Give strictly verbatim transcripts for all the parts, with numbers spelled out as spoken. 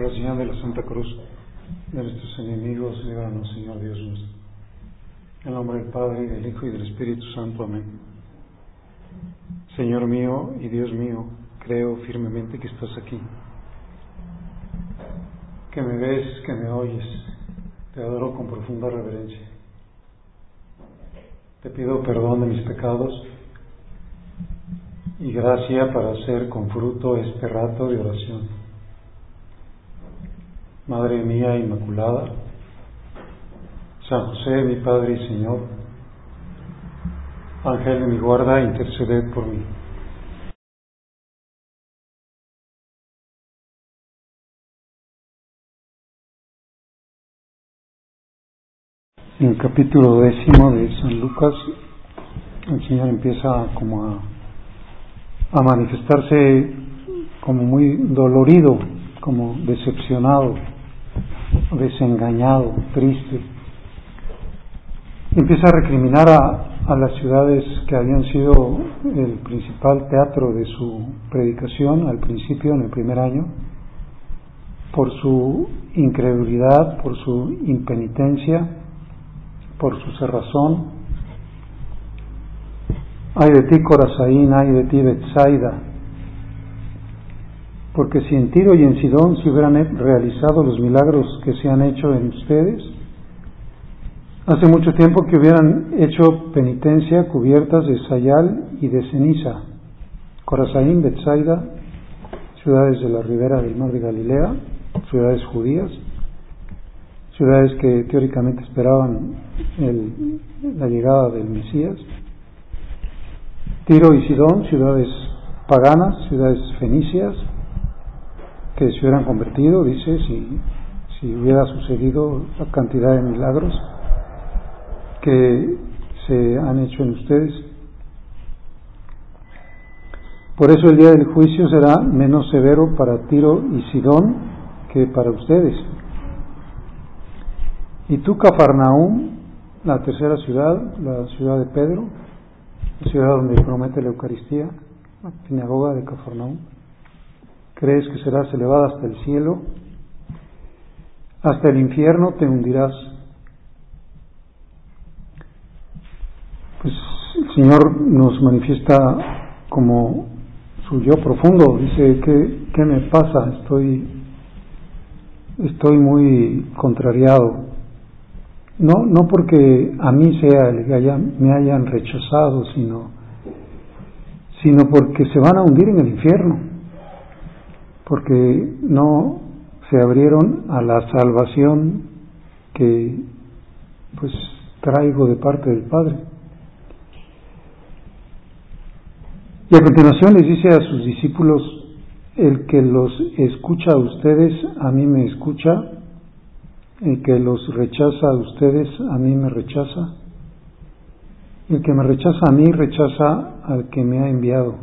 la señal de la Santa Cruz de nuestros enemigos, líbranos, Señor Dios nuestro. En el nombre del Padre, y del Hijo, y del Espíritu Santo. Amén. Señor mío y Dios mío, creo firmemente que estás aquí, que me ves, que me oyes. Te adoro con profunda reverencia. Te pido perdón de mis pecados y gracia para hacer con fruto este rato de oración. Madre mía Inmaculada, San José, mi Padre y Señor, Ángel de mi guarda, interceded por mí. En el capítulo décimo de San Lucas, el Señor empieza como a, a manifestarse como muy dolorido, como decepcionado, desengañado, triste. Empieza a recriminar a, a las ciudades que habían sido el principal teatro de su predicación al principio, en el primer año, por su incredulidad, por su impenitencia, por su cerrazón. Ay de ti, Corazaín, ay de ti, Betsaida, porque si en Tiro y en Sidón se hubieran realizado los milagros que se han hecho en ustedes, hace mucho tiempo que hubieran hecho penitencia cubiertas de sayal y de ceniza. Corazaín, Betsaida, ciudades de la ribera del mar de Galilea, ciudades judías, ciudades que teóricamente esperaban el, la llegada del Mesías. Tiro y Sidón, ciudades paganas, ciudades fenicias, que se hubieran convertido, dice, si, si hubiera sucedido la cantidad de milagros que se han hecho en ustedes. Por eso el día del juicio será menos severo para Tiro y Sidón que para ustedes. Y tú, Cafarnaúm, la tercera ciudad, la ciudad de Pedro, la ciudad donde promete la Eucaristía, la sinagoga de Cafarnaúm, crees que serás elevada hasta el cielo, hasta el infierno te hundirás. Pues el Señor nos manifiesta como su yo profundo. Dice, ¿qué, qué me pasa? Estoy, estoy muy contrariado. No, no porque a mí sea el que haya, me hayan rechazado, sino, sino porque se van a hundir en el infierno, porque no se abrieron a la salvación que pues traigo de parte del Padre. Y a continuación les dice a sus discípulos: el que los escucha a ustedes, a mí me escucha; el que los rechaza a ustedes, a mí me rechaza; el que me rechaza a mí, rechaza al que me ha enviado.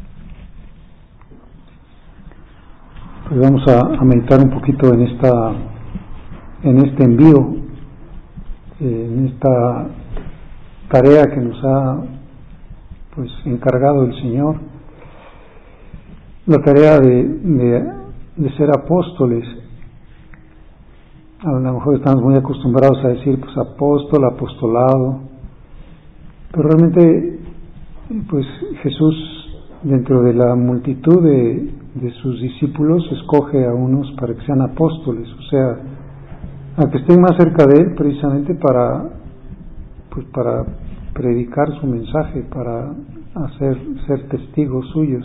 Pues vamos a, a meditar un poquito en esta, en este envío, en esta tarea que nos ha pues encargado el Señor, la tarea de, de, de ser apóstoles. A lo mejor estamos muy acostumbrados a decir pues apóstol, apostolado, pero realmente pues Jesús, dentro de la multitud de, de sus discípulos, escoge a unos para que sean apóstoles, o sea, a que estén más cerca de Él, precisamente para pues para predicar su mensaje, para hacer ser testigos suyos.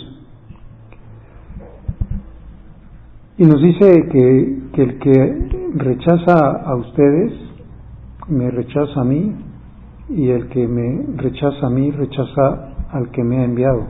Y nos dice que, que el que rechaza a ustedes me rechaza a mí, y el que me rechaza a mí rechaza al que me ha enviado.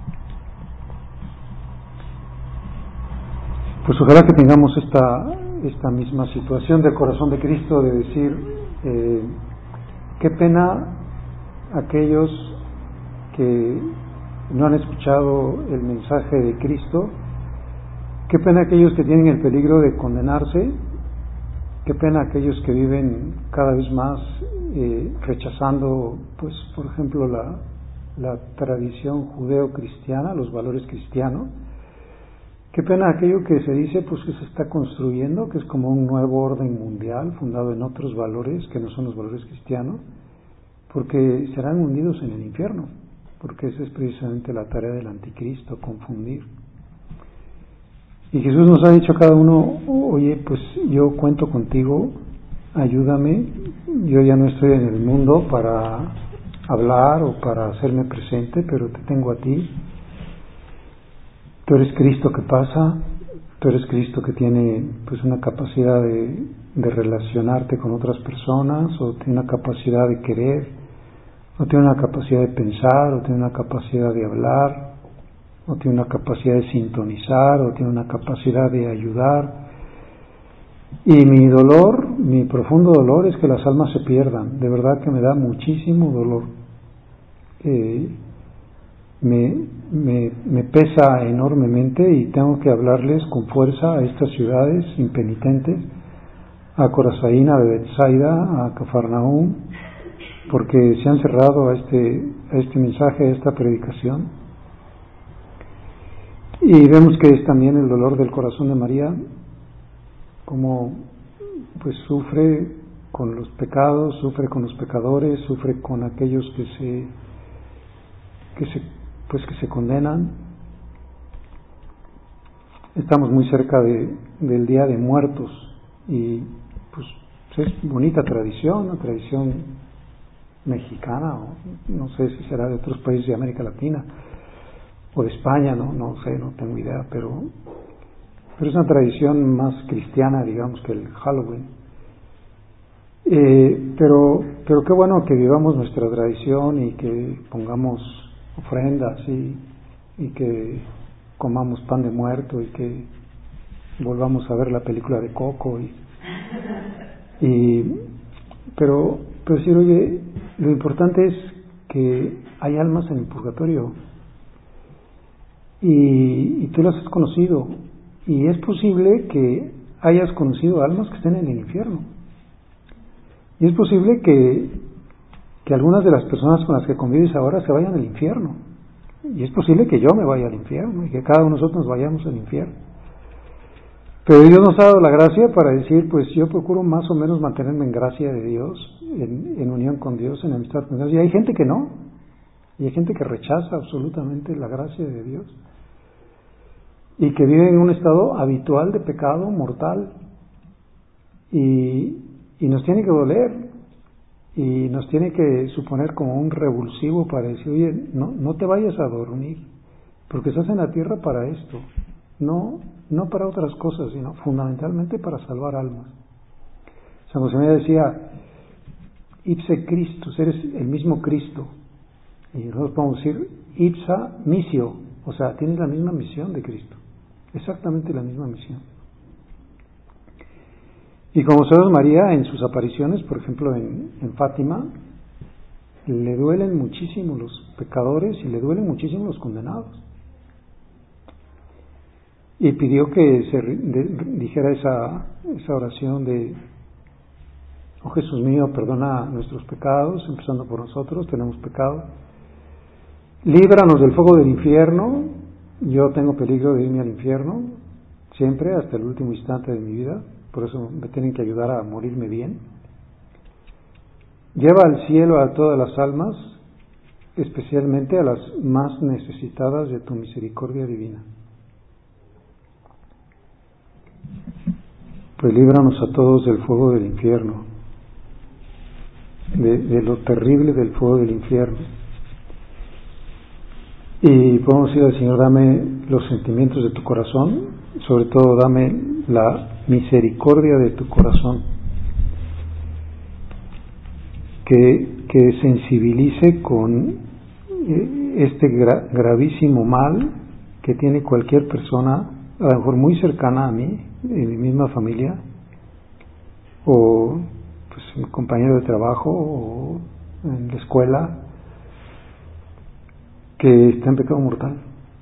Pues ojalá que tengamos esta, esta misma situación del corazón de Cristo, de decir, eh, qué pena aquellos que no han escuchado el mensaje de Cristo, qué pena aquellos que tienen el peligro de condenarse, qué pena aquellos que viven cada vez más eh, rechazando, pues, por ejemplo, la, la tradición judeo-cristiana, los valores cristianos, Qué pena aquello que se dice pues que se está construyendo, que es como un nuevo orden mundial fundado en otros valores que no son los valores cristianos, porque serán hundidos en el infierno, porque esa es precisamente la tarea del anticristo, confundir. Y Jesús nos ha dicho a cada uno, oye, pues yo cuento contigo, ayúdame, yo ya no estoy en el mundo para hablar o para hacerme presente, pero te tengo a ti. Tú eres Cristo que pasa, tú eres Cristo que tiene pues una capacidad de, de relacionarte con otras personas, o tiene una capacidad de querer, o tiene una capacidad de pensar, o tiene una capacidad de hablar, o tiene una capacidad de sintonizar, o tiene una capacidad de ayudar. Y mi dolor, mi profundo dolor es que las almas se pierdan. De verdad que me da muchísimo dolor. Eh, me, me, me pesa enormemente y tengo que hablarles con fuerza a estas ciudades impenitentes, a Corazaín, a Betsaida, a Cafarnaúm, porque se han cerrado a este, a este mensaje, a esta predicación. Y vemos que es también el dolor del corazón de María, como pues sufre con los pecados, sufre con los pecadores, sufre con aquellos que se que se pues que se condenan. Estamos muy cerca de, del Día de Muertos y pues es bonita tradición, una tradición mexicana, o no sé si será de otros países de América Latina o de España, no no sé, no tengo idea, pero pero es una tradición más cristiana, digamos, que el Halloween. Eh, pero pero qué bueno que vivamos nuestra tradición y que pongamos ofrendas y, y que comamos pan de muerto y que volvamos a ver la película de Coco y, y pero pero decir, oye, lo importante es que hay almas en el purgatorio y, y tú las has conocido, y es posible que hayas conocido almas que estén en el infierno, y es posible que que algunas de las personas con las que convives ahora se vayan al infierno, y es posible que yo me vaya al infierno y que cada uno de nosotros nos vayamos al infierno. Pero Dios nos ha dado la gracia para decir, pues yo procuro más o menos mantenerme en gracia de Dios, en, en unión con Dios, en amistad con Dios, y hay gente que no, y hay gente que rechaza absolutamente la gracia de Dios y que vive en un estado habitual de pecado mortal, y, y nos tiene que doler y nos tiene que suponer como un revulsivo para decir, oye, no, no te vayas a dormir, porque estás en la tierra para esto, no, no para otras cosas, sino fundamentalmente para salvar almas. San José María decía, ipse Christus, eres el mismo Cristo, y nosotros podemos decir, ipsa missio, o sea, tienes la misma misión de Cristo, exactamente la misma misión. Y como sabemos, María en sus apariciones, por ejemplo en, en Fátima, le duelen muchísimo los pecadores y le duelen muchísimo los condenados. Y pidió que se de, dijera esa, esa oración de, oh Jesús mío, perdona nuestros pecados, empezando por nosotros, tenemos pecado. Líbranos del fuego del infierno, yo tengo peligro de irme al infierno, siempre, hasta el último instante de mi vida. Por eso me tienen que ayudar a morirme bien. Lleva al cielo a todas las almas, especialmente a las más necesitadas de tu misericordia divina. Pues líbranos a todos del fuego del infierno, de, de lo terrible del fuego del infierno. Y podemos decir al Señor, dame los sentimientos de tu corazón, sobre todo dame la misericordia de tu corazón, que, que sensibilice con este gra, gravísimo mal que tiene cualquier persona, a lo mejor muy cercana a mí, en mi misma familia, o pues mi compañero de trabajo, o en la escuela, que está en pecado mortal.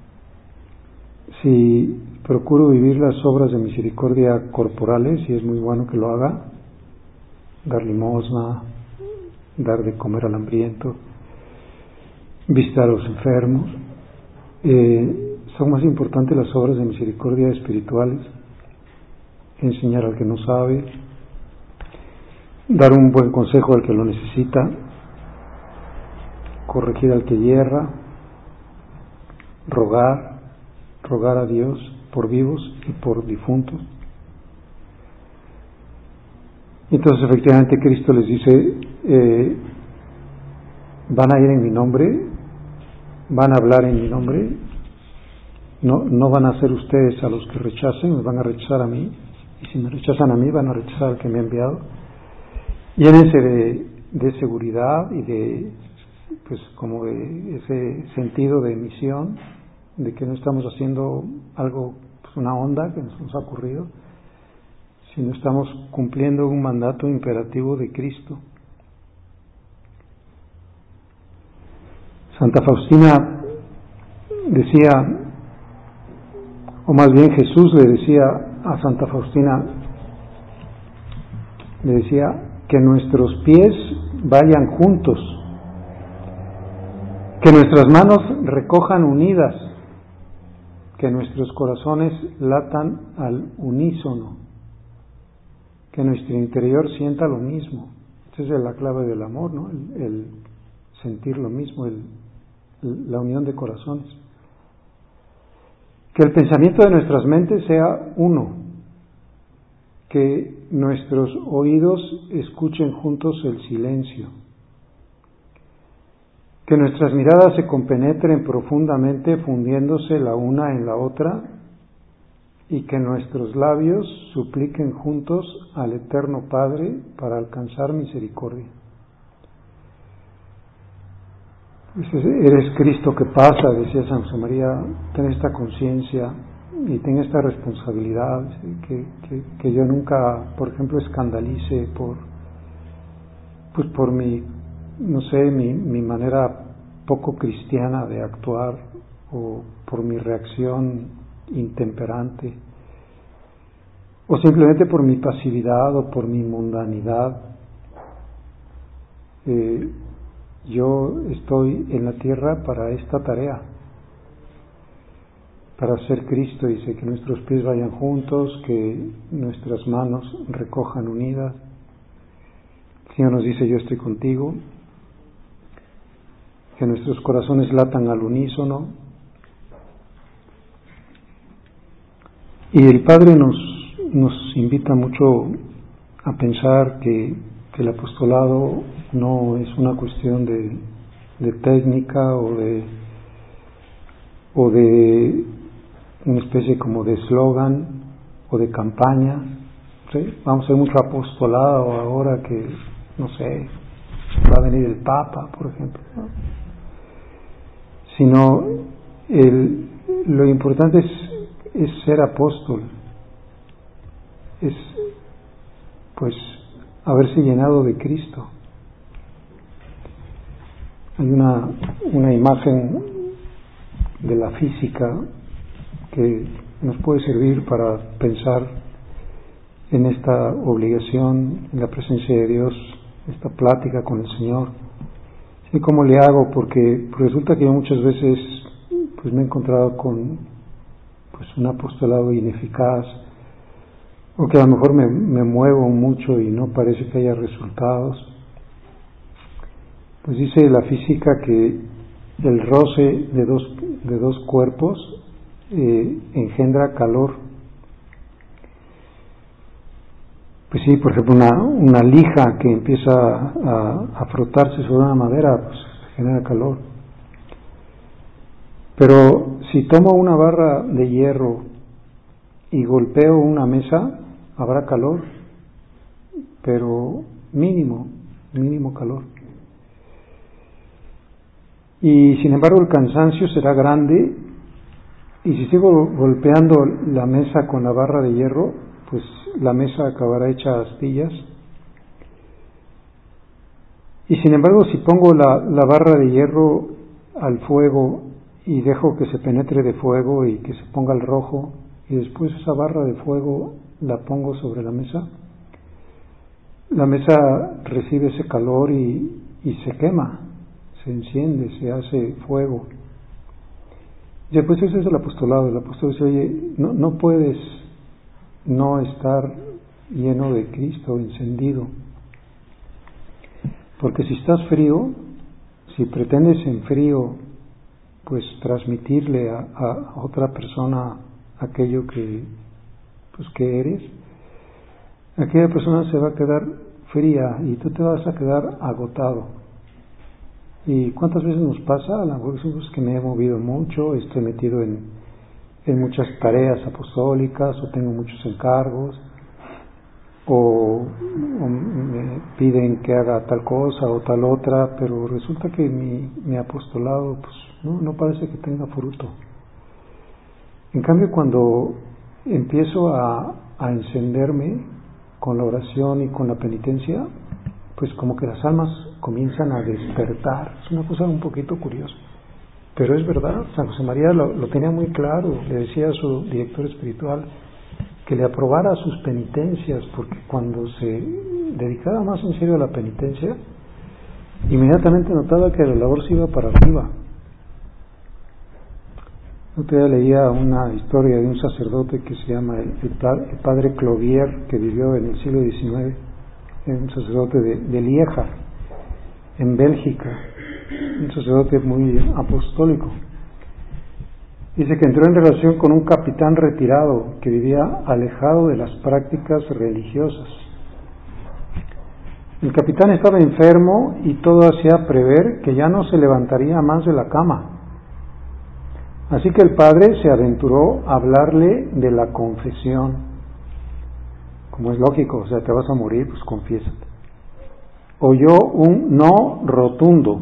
Si procuro vivir las obras de misericordia corporales, y es muy bueno que lo haga, dar limosna, dar de comer al hambriento, visitar a los enfermos, eh, son más importantes las obras de misericordia espirituales, enseñar al que no sabe, dar un buen consejo al que lo necesita, corregir al que yerra, rogar, rogar a Dios por vivos y por difuntos. Entonces efectivamente Cristo les dice, eh, van a ir en mi nombre, van a hablar en mi nombre, no, no van a ser ustedes a los que rechacen, me van a rechazar a mí, y si me rechazan a mí van a rechazar al que me ha enviado. Llénense de, de seguridad y de, pues como de ese sentido de misión, de que no estamos haciendo algo, pues una onda que nos, nos ha ocurrido, sino estamos cumpliendo un mandato imperativo de Cristo. Santa Faustina decía, o más bien Jesús le decía a Santa Faustina, le decía que nuestros pies vayan juntos, que nuestras manos recojan unidas, que nuestros corazones latan al unísono, que nuestro interior sienta lo mismo. Esa es la clave del amor, ¿no? El, el sentir lo mismo, el, el, la unión de corazones. Que el pensamiento de nuestras mentes sea uno, que nuestros oídos escuchen juntos el silencio, que nuestras miradas se compenetren profundamente fundiéndose la una en la otra, y que nuestros labios supliquen juntos al Eterno Padre para alcanzar misericordia. Eres Cristo que pasa, decía San José María, ten esta conciencia y ten esta responsabilidad, que, que, que yo nunca, por ejemplo, escandalice por, pues por mi, no sé, mi, mi manera poco cristiana de actuar, o por mi reacción intemperante, o simplemente por mi pasividad o por mi mundanidad. Eh, yo estoy en la tierra para esta tarea, para ser Cristo. Dice que nuestros pies vayan juntos, que nuestras manos recojan unidas. El Señor nos dice, yo estoy contigo, que nuestros corazones latan al unísono. Y el Padre nos, nos invita mucho a pensar que, que el apostolado no es una cuestión de, de técnica o de, o de una especie como de eslogan o de campaña. ¿Sí? Vamos a hacer mucho apostolado ahora que, no sé, va a venir el Papa, por ejemplo, ¿no? Sino el, lo importante es es ser apóstol, es pues haberse llenado de Cristo. Hay una, una imagen de la física que nos puede servir para pensar en esta obligación, en la presencia de Dios, esta plática con el Señor. ¿Sí? ¿Cómo le hago? Porque resulta que yo muchas veces pues me he encontrado con pues un apostolado ineficaz, o que a lo mejor me, me muevo mucho y no parece que haya resultados. Pues dice la física que el roce de dos, de dos cuerpos eh, engendra calor. Pues sí, por ejemplo, una, una lija que empieza a, a frotarse sobre una madera, pues genera calor. Pero si tomo una barra de hierro y golpeo una mesa, habrá calor, pero mínimo, mínimo calor. Y sin embargo el cansancio será grande, y si sigo golpeando la mesa con la barra de hierro, pues la mesa acabará hecha astillas. Y sin embargo, si pongo la, la barra de hierro al fuego y dejo que se penetre de fuego y que se ponga al rojo, y después esa barra de fuego la pongo sobre la mesa, la mesa recibe ese calor y, y se quema, se enciende, se hace fuego. Ya, pues ese es el apostolado. El apóstol dice, oye, no, no puedes no estar lleno de Cristo, encendido. Porque si estás frío, si pretendes en frío, pues transmitirle a, a otra persona aquello que, pues que eres, aquella persona se va a quedar fría y tú te vas a quedar agotado. ¿Y cuántas veces nos pasa? A lo mejor es que me he movido mucho, estoy metido en, en muchas tareas apostólicas, o tengo muchos encargos, o, o me piden que haga tal cosa o tal otra, pero resulta que mi, mi apostolado pues no, no parece que tenga fruto. En cambio, cuando empiezo a, a encenderme con la oración y con la penitencia, pues como que las almas comienzan a despertar. Es una cosa un poquito curiosa, pero es verdad. San José María lo, lo tenía muy claro. Le decía a su director espiritual que le aprobara sus penitencias, porque cuando se dedicaba más en serio a la penitencia, inmediatamente notaba que la labor se iba para arriba. Otro día leía una historia de un sacerdote que se llama el, el padre Clovier, que vivió en el siglo diecinueve, un sacerdote de, de Lieja, en Bélgica, un sacerdote muy apostólico. Dice que entró en relación con un capitán retirado que vivía alejado de las prácticas religiosas. El capitán estaba enfermo y todo hacía prever que ya no se levantaría más de la cama. Así que el padre se aventuró a hablarle de la confesión. Como es lógico, o sea, te vas a morir, pues confiésate. Oyó un no rotundo.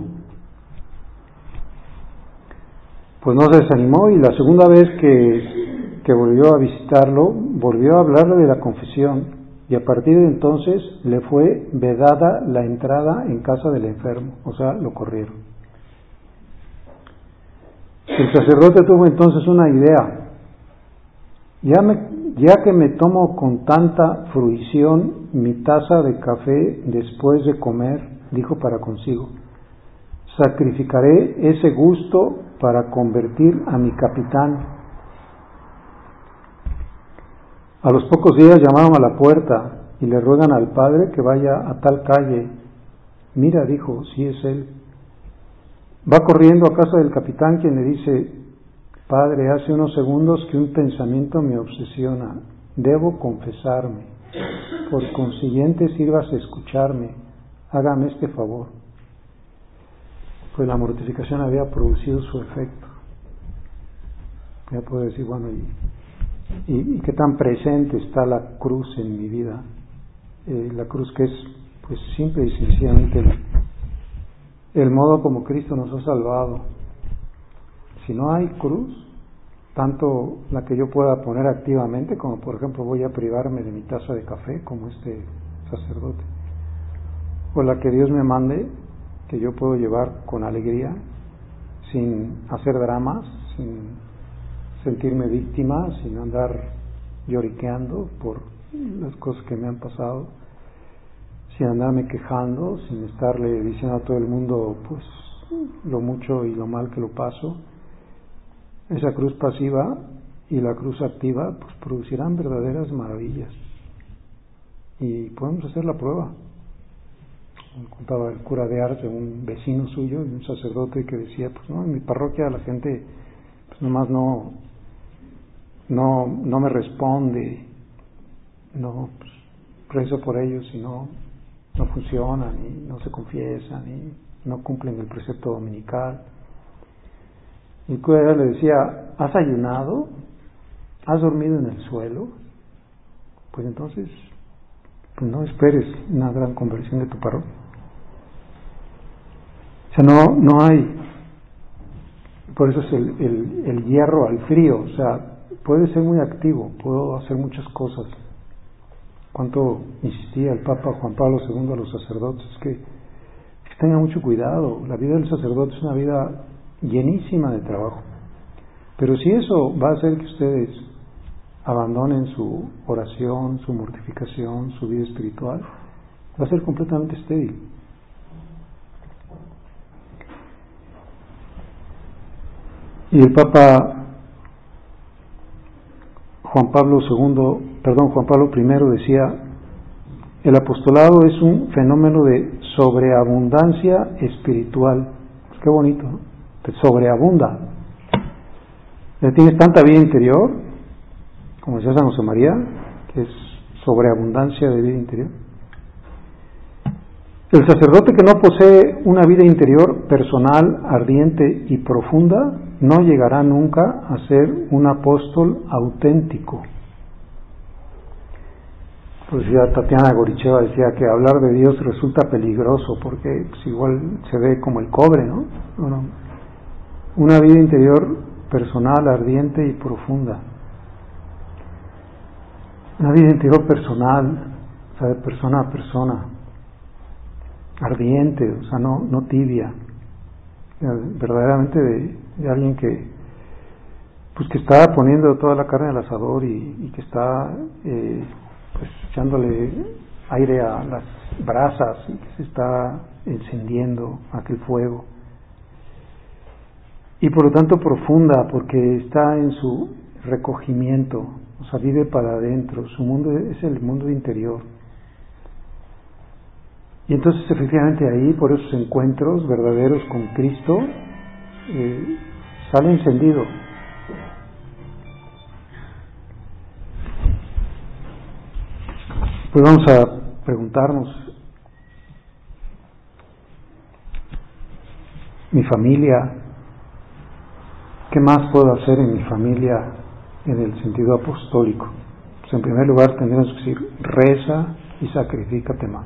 Pues no se desanimó, y la segunda vez que, que volvió a visitarlo, volvió a hablarle de la confesión, y a partir de entonces le fue vedada la entrada en casa del enfermo, o sea, lo corrieron. El sacerdote tuvo entonces una idea. Ya, me, ya que me tomo con tanta fruición mi taza de café después de comer, dijo para consigo, sacrificaré ese gusto para convertir a mi capitán. A los pocos días llamaron a la puerta y le ruegan al padre que vaya a tal calle. Mira, dijo, sí es él. Va corriendo a casa del capitán, quien le dice, padre, hace unos segundos que un pensamiento me obsesiona. Debo confesarme. Por consiguiente, sirvas a escucharme. Hágame este favor. Pues la mortificación había producido su efecto. Ya puedo decir, bueno, y, y, y qué tan presente está la cruz en mi vida. Eh, la cruz que es, pues, simple y sencillamente el, el modo como Cristo nos ha salvado. Si no hay cruz, tanto la que yo pueda poner activamente, como por ejemplo voy a privarme de mi taza de café, como este sacerdote, o la que Dios me mande, que yo puedo llevar con alegría, sin hacer dramas, sin sentirme víctima, sin andar lloriqueando por las cosas que me han pasado, sin andarme quejando, sin estarle diciendo a todo el mundo pues lo mucho y lo mal que lo paso. Esa cruz pasiva y la cruz activa pues producirán verdaderas maravillas, y podemos hacer la prueba. Me contaba el cura de Ars de un vecino suyo, de un sacerdote, que decía, pues no, en mi parroquia la gente pues nomás no no no me responde, no pues, rezo por ellos y no no funcionan, y no se confiesan, y no cumplen el precepto dominical. Y el cura le decía, ¿has ayunado? ¿Has dormido en el suelo? Pues entonces pues no esperes una gran conversión de tu parroquia. O sea, no, no hay, por eso es el, el, el hierro al frío. O sea, puede ser muy activo, puedo hacer muchas cosas. Cuánto insistía el Papa Juan Pablo segundo a los sacerdotes, que, que tengan mucho cuidado. La vida del sacerdote es una vida llenísima de trabajo, pero si eso va a hacer que ustedes abandonen su oración, su mortificación, su vida espiritual, va a ser completamente estéril. Y el Papa Juan Pablo segundo, perdón, Juan Pablo primero decía, el apostolado es un fenómeno de sobreabundancia espiritual. Qué bonito, ¿no? Te sobreabunda. Ya tienes tanta vida interior, como decía San José María, que es sobreabundancia de vida interior. El sacerdote que no posee una vida interior personal, ardiente y profunda, no llegará nunca a ser un apóstol auténtico. Pues ya Tatiana Goricheva decía que hablar de Dios resulta peligroso porque pues, igual se ve como el cobre, ¿no? Bueno, una vida interior personal, ardiente y profunda. Una vida interior personal, o sea, de persona a persona, ardiente, o sea, no, no tibia, verdaderamente de, de alguien que, pues que está poniendo toda la carne al asador y, y que está eh, pues echándole aire a las brasas y que se está encendiendo aquel fuego. Y por lo tanto profunda, porque está en su recogimiento, o sea, vive para adentro, su mundo es el mundo interior. Y entonces efectivamente ahí, por esos encuentros verdaderos con Cristo, eh, sale encendido. Pues vamos a preguntarnos, mi familia, ¿qué más puedo hacer en mi familia en el sentido apostólico? Pues en primer lugar tendríamos que decir, reza y sacrifícate más.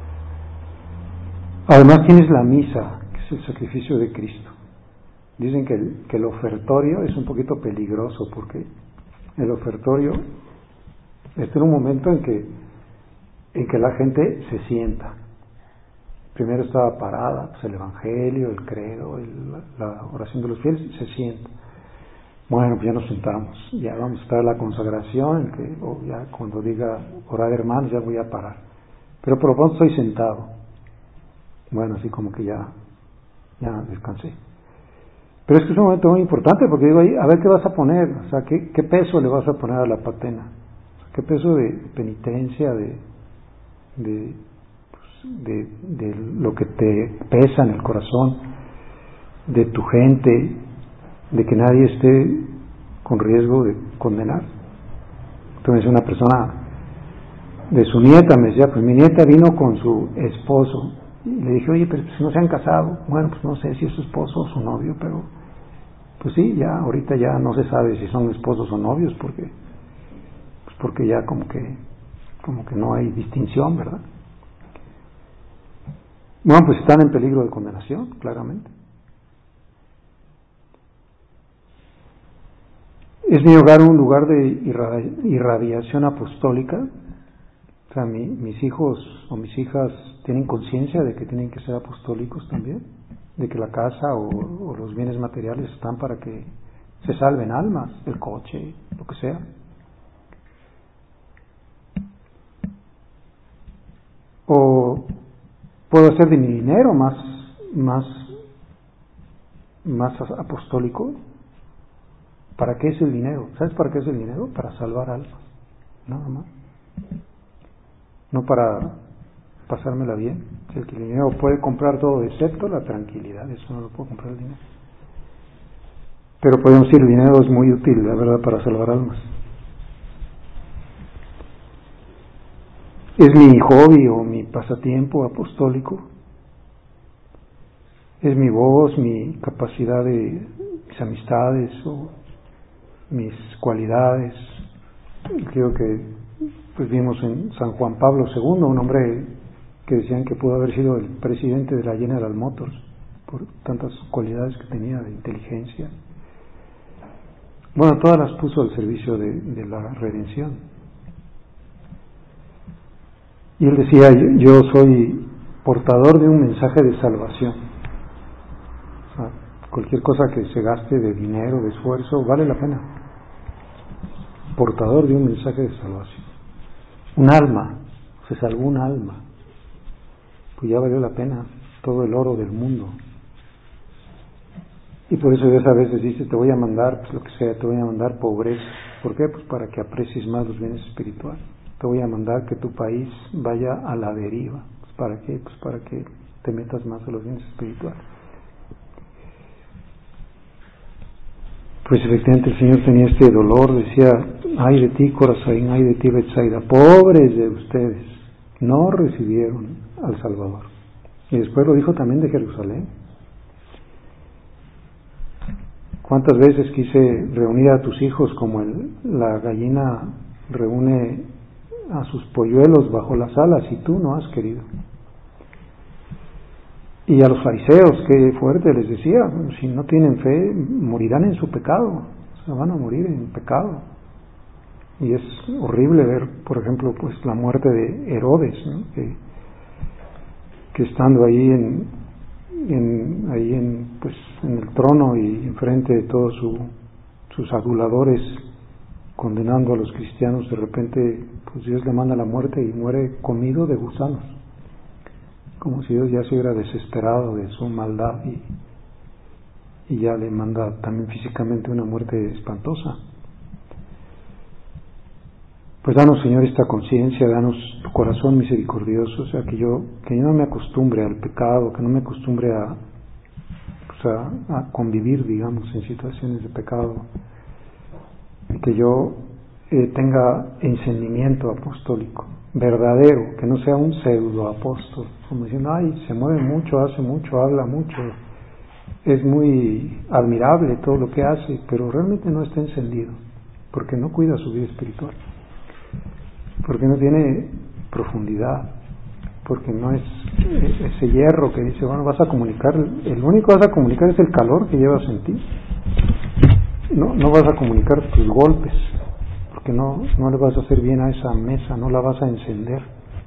Además tienes la misa, que es el sacrificio de Cristo. Dicen que el, que el ofertorio es un poquito peligroso porque el ofertorio está en un momento en que, en que la gente se sienta. Primero estaba parada, pues el evangelio, el credo, el, la oración de los fieles, y se sienta. Bueno, pues ya nos sentamos, ya vamos a estar en la consagración, que oh, ya cuando diga orar hermanos ya voy a parar. Pero por lo pronto estoy sentado. Bueno, así como que ya, ya descansé. Pero es que es un momento muy importante porque digo ahí, a ver qué vas a poner, o sea, qué, qué peso le vas a poner a la patena, o sea, qué peso de penitencia, de, de, pues, de, de lo que te pesa en el corazón, de tu gente, de que nadie esté con riesgo de condenar. Entonces una persona de su nieta me decía, pues mi nieta vino con su esposo. Y le dije, oye, pero si no se han casado, bueno, pues no sé si es su esposo o su novio, pero pues sí, ya ahorita ya no se sabe si son esposos o novios, porque pues porque ya como que como que no hay distinción, ¿verdad? Bueno, pues están en peligro de condenación, claramente. ¿Es mi hogar un lugar de irradiación apostólica? O sea, mi, mis hijos o mis hijas tienen conciencia de que tienen que ser apostólicos también, de que la casa o, o los bienes materiales están para que se salven almas, el coche, lo que sea. O puedo hacer de mi dinero más, más, más apostólico. ¿Para qué es el dinero? ¿Sabes para qué es el dinero? Para salvar almas, nada más. No para pasármela bien. El que el dinero puede comprar todo excepto la tranquilidad, eso no lo puede comprar el dinero. Pero podemos decir, el dinero es muy útil, la verdad, para salvar almas. ¿Es mi hobby o mi pasatiempo apostólico? ¿Es mi voz, mi capacidad de mis amistades o mis cualidades? Creo que pues vimos en San Juan Pablo segundo, un hombre que decían que pudo haber sido el presidente de la General Motors por tantas cualidades que tenía de inteligencia. Bueno, todas las puso al servicio de, de la redención. Y él decía, yo, yo soy portador de un mensaje de salvación. O sea, cualquier cosa que se gaste de dinero, de esfuerzo, vale la pena. Portador de un mensaje de salvación. Un alma, se salvó un alma, pues ya valió la pena todo el oro del mundo. Y por eso Dios a veces dice, te voy a mandar, pues lo que sea, te voy a mandar pobreza. ¿Por qué? Pues para que aprecies más los bienes espirituales. Te voy a mandar que tu país vaya a la deriva. Pues ¿para qué? Pues para que te metas más a los bienes espirituales. Pues efectivamente el Señor tenía este dolor, decía, ay de ti Corazín, ay de ti Betsaida, pobres de ustedes, no recibieron al Salvador. Y después lo dijo también de Jerusalén. ¿Cuántas veces quise reunir a tus hijos como el, la gallina reúne a sus polluelos bajo las alas y tú no has querido? Y a los fariseos, qué fuerte les decía, si no tienen fe, morirán en su pecado, se van a morir en pecado. Y es horrible ver, por ejemplo, pues la muerte de Herodes, ¿no? que, que estando ahí en, en ahí en pues en el trono y enfrente de todos su, sus aduladores condenando a los cristianos, de repente pues Dios le manda la muerte y muere comido de gusanos, como si Dios ya se hubiera desesperado de su maldad y, y ya le manda también físicamente una muerte espantosa. Pues danos, Señor, esta conciencia, danos tu corazón misericordioso, o sea, que yo que yo no me acostumbre al pecado, que no me acostumbre a, pues a, a convivir, digamos, en situaciones de pecado, y que yo eh, tenga encendimiento apostólico verdadero, que no sea un pseudo apóstol, como diciendo, ay, se mueve mucho, hace mucho, habla mucho, es muy admirable todo lo que hace, pero realmente no está encendido, porque no cuida su vida espiritual, porque no tiene profundidad, porque no es ese hierro que dice, bueno, vas a comunicar, el único que vas a comunicar es el calor que llevas en ti, no, no vas a comunicar tus golpes, porque no, no le vas a hacer bien a esa mesa, no la vas a encender.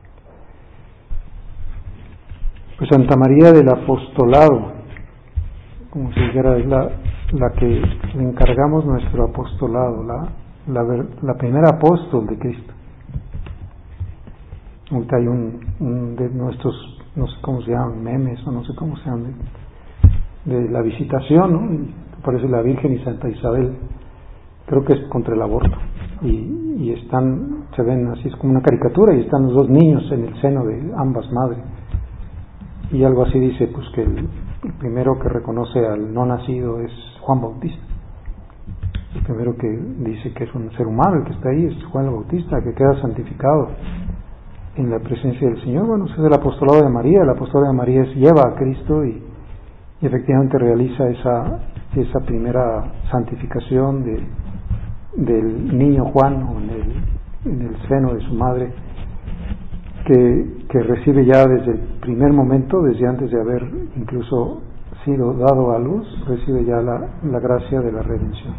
Pues Santa María del Apostolado, como si dijera, es la, la que le encargamos nuestro apostolado, la, la, la primera apóstol de Cristo. Ahorita hay un, un de nuestros, no sé cómo se llaman, memes o no sé cómo se llaman, de, de la visitación, ¿no? Y aparece la Virgen y Santa Isabel, creo que es contra el aborto, y, y están, se ven así, es como una caricatura, y están los dos niños en el seno de ambas madres, y algo así dice, pues que el, el primero que reconoce al no nacido es Juan Bautista, el primero que dice que es un ser humano el que está ahí es Juan el Bautista, que queda santificado en la presencia del Señor. Bueno, ese es el apostolado de María. El apostolado de María es lleva a Cristo y, y efectivamente realiza esa esa primera santificación de, del niño Juan, o en el, en el seno de su madre, que, que recibe ya desde el primer momento, desde antes de haber incluso sido dado a luz, recibe ya la, la gracia de la redención.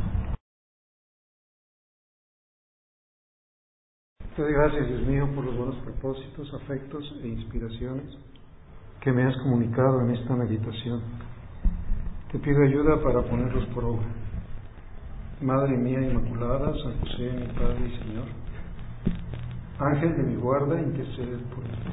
Te doy gracias, Dios mío, por los buenos propósitos, afectos e inspiraciones que me has comunicado en esta meditación. Te pido ayuda para ponerlos por obra. Madre mía Inmaculada, San José, mi Padre y Señor, Ángel de mi guarda, intercede por mí.